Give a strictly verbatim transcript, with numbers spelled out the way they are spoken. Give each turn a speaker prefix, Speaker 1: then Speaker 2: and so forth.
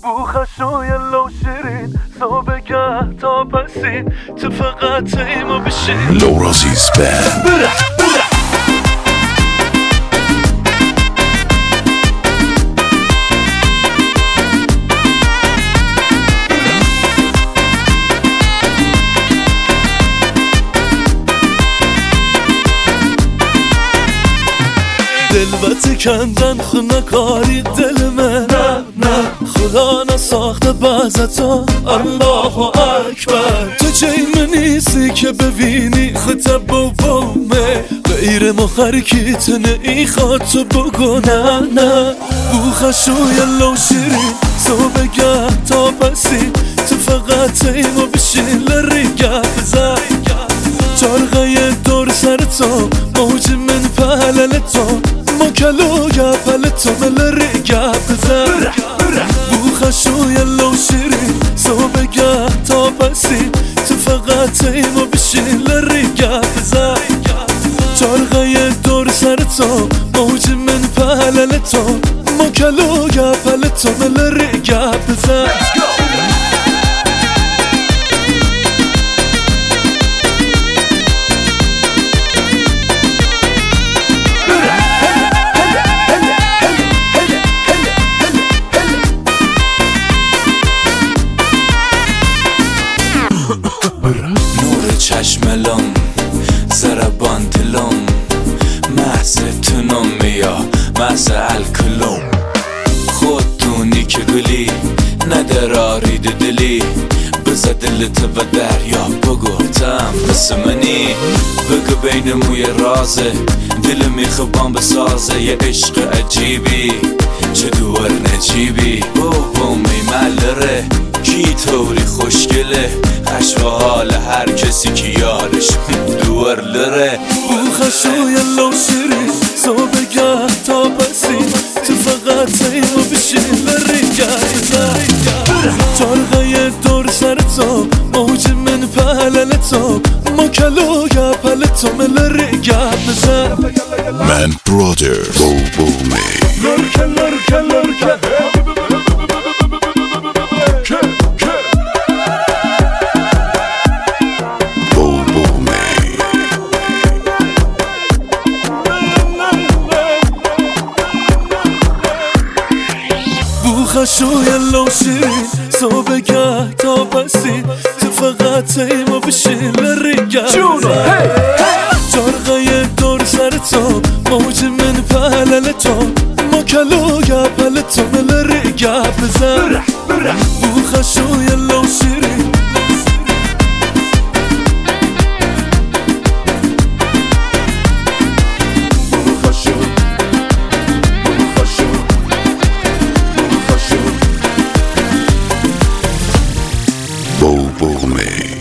Speaker 1: بوخشوی لو شیرین صبحگه تا پسین تو فقط ایمو بشین
Speaker 2: لورازیز بند
Speaker 1: بره بره دلوت کندن خونکاری دل من نه نه خدا نساخته بعضتا الله اکبر تو جای نیستی که ببینی خطب و بومه غیر مخرکی تنه ای خواد تو بگو نه نه بوخشوی لو شیرین صبحگه تا پسین تو فقط ایمو بشین لریگه بزن چارغه دور سر تو موج من پهلل تو مکلوگه پل تو ملریگه بزن بوخشوی لو شیرین صبحگه تا پسین تو فقط ایمو بشین لریگه بزن چارغه دور سر تو موج من پهلل تو مکلوگه پل تو ملریگه بزن
Speaker 3: نور چشملم زربان دلم محض تنم میا محض الکلم خودتونی که گلی ندرارید دلی بزا دلت و دریا بگفتم مثل منی بگو بین موی رازه دل میخوام بسازه یه عشق عجیبی چه دور نجیبی بابا میملره کی طوری خوشگله خشو حال هر کسی که یارش دور لره
Speaker 1: بوخشوی لو شیرین صبحگه تا پسین تو فقط ایمو بشین لریگه بزن چارغه دور سر تو موج من پهلل تو مکلوگه پل تو ملریگه بزن
Speaker 2: من برادرز بو بو می
Speaker 1: لرکه لرکه لرکه بوخشوی لو شیرین صبحگه تا پسین تو فقط ایمو بشین لریگه چارغه دور سر تو موج من پهلل تو مکلوگه پل تو ملریگه بزن بوخشوی لو شیرین
Speaker 2: بو بو می